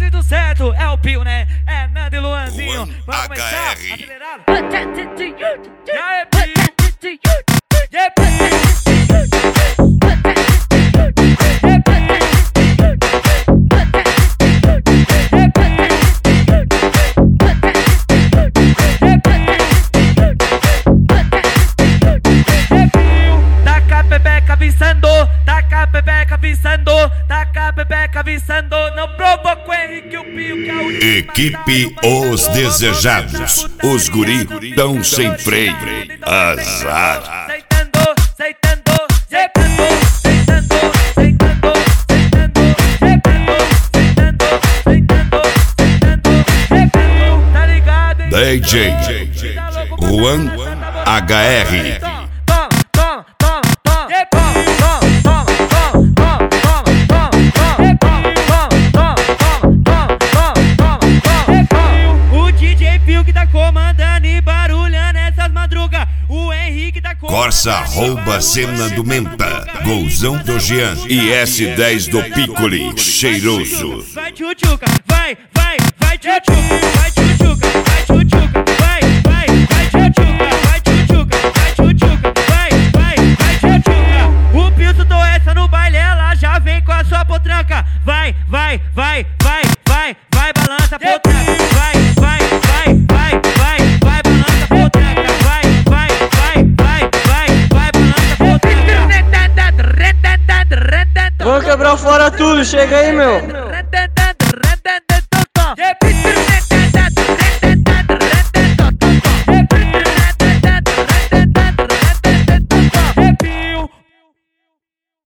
jeito certo, é o Pio, né? É Nando e Luanzinho. Luan Vamos começar, HR. acelerado. E aí, Pio? E aí, Pio? Taca a pepeca avisando, taca a pepeca avisando, taca a pepeca avisando. Não provoca o Henrique, o Pio, que é o Equipe Os Desejados. Os guri tão sem freio. Azar. Sentando, sentando, sentando, sentando, sentando, sentando, sentando, sentando, sentando, sentando, tá ligado, hein? DJ Luan HR. O DJ Pio que tá comandando e barulhando essas madrugas. O Henrique tá comandando. Corsa rouba cena do Menta. Golzão do Jean e S10 do Piccoli. Cheiroso. Vai tchutchuca, vai, vai, vai tchutchuca, vai tchutchuca, vai tchutchuca, vai, vai, vai tchutchuca, vai tchutchuca, vai tchutchuca, vai, vai, vai tchutchuca. O Pio soltou essa no baile, ela já vem com a sua potranca. Vai, vai, vai, vai, vai, vai, balança potranca. Vai, vai, vai, vai, vai, vai, balança potranca. Vai, vai, vai, vai, vai, vai, balança potranca. Vamos quebrar fora tudo, chega aí, meu.